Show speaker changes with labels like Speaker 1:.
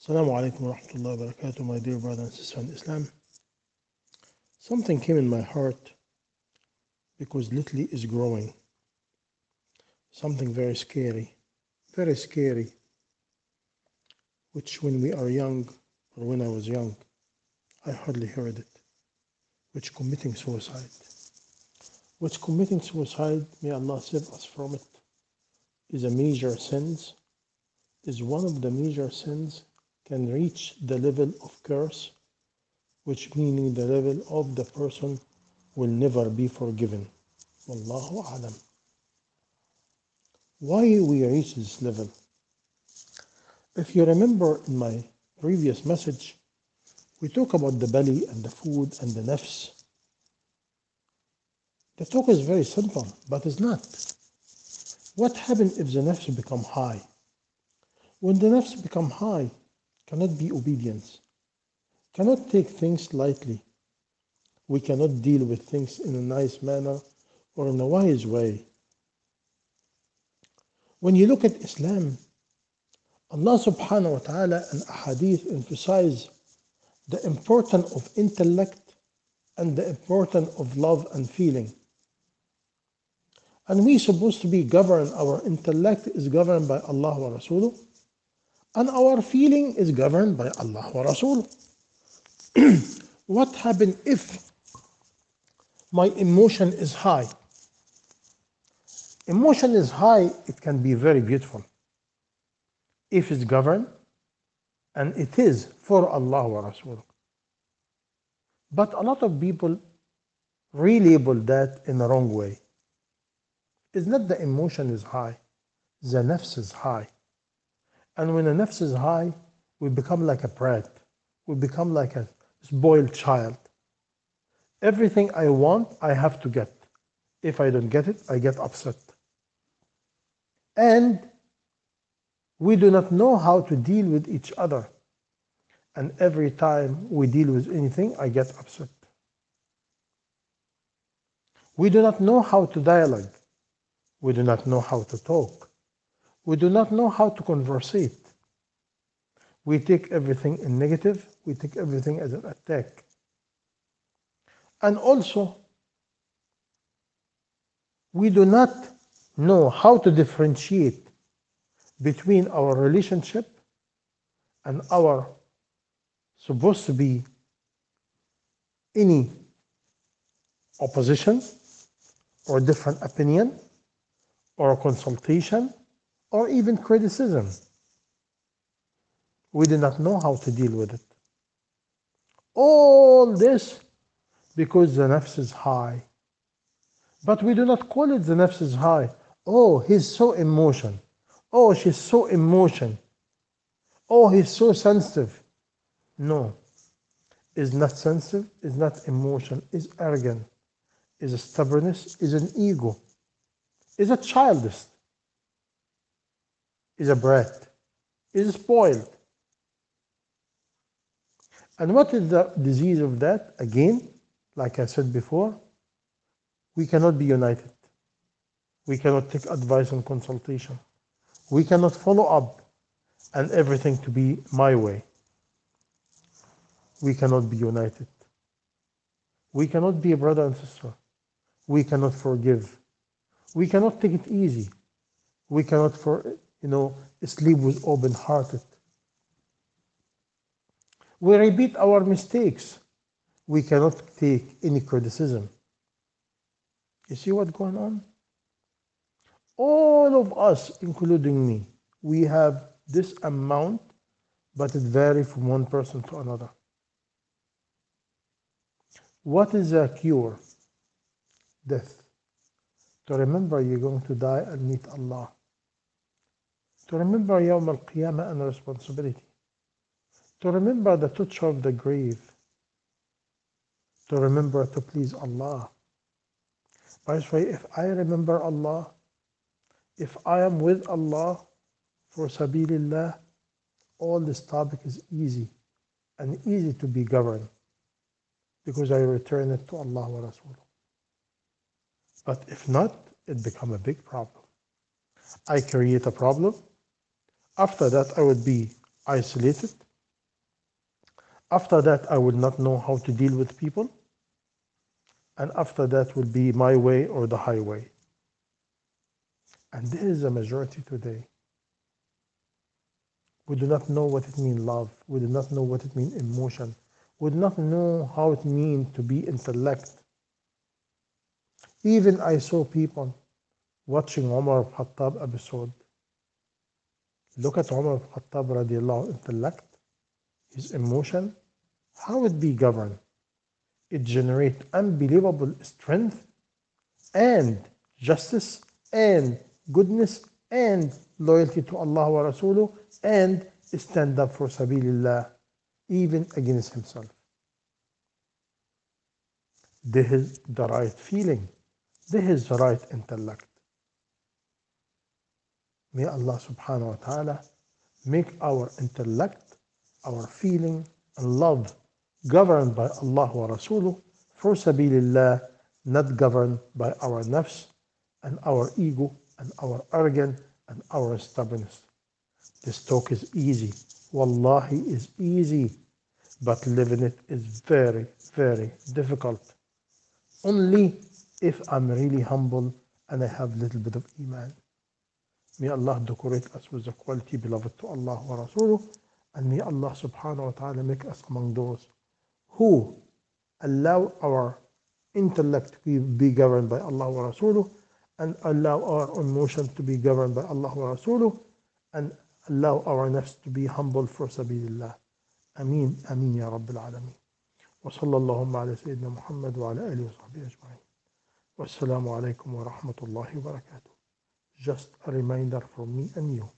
Speaker 1: Assalamu alaikum wa rahmatullahi wa barakatuh, my dear brother and sister in Islam. Something came in my heart because lately is growing. Something very scary, which when we are young, or when I was young, I hardly heard it, which committing suicide. Which committing suicide, may Allah save us from it, is a major sins, is one of the major sins, can reach the level of curse, which meaning the level of the person will never be forgiven. Wallahu a'lam. Why we reach this level? If you remember in my previous message, we talk about the belly and the food and the nafs. The talk is very simple, but it's not. What happens if the nafs become high? When the nafs become high, cannot be obedience, cannot take things lightly. We cannot deal with things in a nice manner or in a wise way. When you look at Islam, Allah subhanahu wa ta'ala and ahadith emphasize the importance of intellect and the importance of love and feeling. And we supposed to be governed, our intellect is governed by Allah wa Rasuluh, and our feeling is governed by Allah wa Rasuluh. What happens if my emotion is high? Emotion is high, it can be very beautiful. If it's governed, and it is for Allah wa Rasul. But a lot of people relabel that in the wrong way. It's not the emotion is high, the nafs is high. And when the nafs is high, we become like a brat. We become like a spoiled child. Everything I want, I have to get. If I don't get it, I get upset. And we do not know how to deal with each other. And every time we deal with anything, I get upset. We do not know how to dialogue. We do not know how to talk. We do not know how to conversate. We take everything in negative. We take everything as an attack. And also, we do not know how to differentiate between our relationship and our supposed to be any opposition or different opinion or consultation or even criticism. We do not know how to deal with it. All this because the nafs is high. But we do not call it the nafs is high. Oh, he's so emotional. Oh, she's so emotional. Oh, he's so sensitive. No, is not sensitive, is not emotional, is arrogant, is a stubbornness, is an ego, is a childish, is a brat, is spoiled. And what is the disease of that? Again, like I said before, we cannot be united. We cannot take advice and consultation. We cannot follow up and everything to be my way. We cannot be united. We cannot be a brother and sister. We cannot forgive. We cannot take it easy. We cannot, sleep with open-hearted. We repeat our mistakes. We cannot take any criticism. You see what's going on? All of us, including me, we have this amount, but it varies from one person to another. What is the cure? Death. To remember you're going to die and meet Allah. To remember Yawm al-Qiyamah and responsibility. To remember the touch of the grave. To remember to please Allah. By this way, if I remember Allah, if I am with Allah for Sabilillah, all this topic is easy and easy to be governed because I return it to Allah wa Rasul. But if not, it becomes a big problem. I create a problem. After that, I would be isolated. After that, I will not know how to deal with people. And after that will be my way or the highway. And this is the majority today. We do not know what it means love. We do not know what it means emotion. We do not know how it means to be intellect. Even I saw people watching Umar ibn Khattab episode. Look at Umar ibn Khattab radiallahu intellect, his emotion, how it be governed. It generates unbelievable strength and justice and goodness and loyalty to Allah wa Rasuluh and stand up for Sabilillah even against himself. This is the right feeling. This is the right intellect. May Allah subhanahu wa ta'ala make our intellect, our feeling and love governed by Allah wa Rasuluh for Sabilillah, not governed by our nafs and our ego and our arrogance and our stubbornness. This talk is easy. Wallahi is easy, but living it is very, very difficult. Only if I'm really humble and I have a little bit of iman. May Allah decorate us with the quality beloved to Allah wa Rasuluh, and may Allah subhanahu wa ta'ala make us among those who allow our intellect to be governed by Allah wa Rasuluh, and allow our emotion to be governed by Allah wa Rasuluh, and allow our nafs to be humble for Sabilillah. Ameen, Ameen Ya Rabbil Alameen. وصلى اللهم على سيدنا محمد وعلى آله وصحبه أجمعين. والسلام عليكم ورحمة الله وبركاته. Just a reminder from me and you.